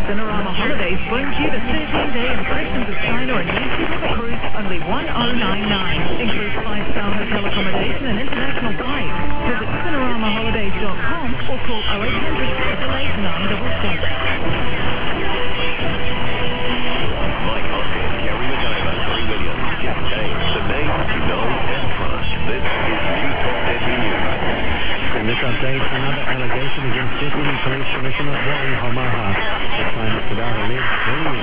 Cinerama Holidays brings you the 13-day Impressions of China and New Zealand cruise for only $1099. Includes 5-star hotel accommodation and international flights. Visit cineramaholidays.com or call 0800 888 966. Mike Hoskin, Kerry McIver, Lee Williams, Jeff James, the names you know and trust. This is News Talk 10 News. In this update, another allegation against Deputy Police Commissioner Wally Homaha. The climate about alleged bullying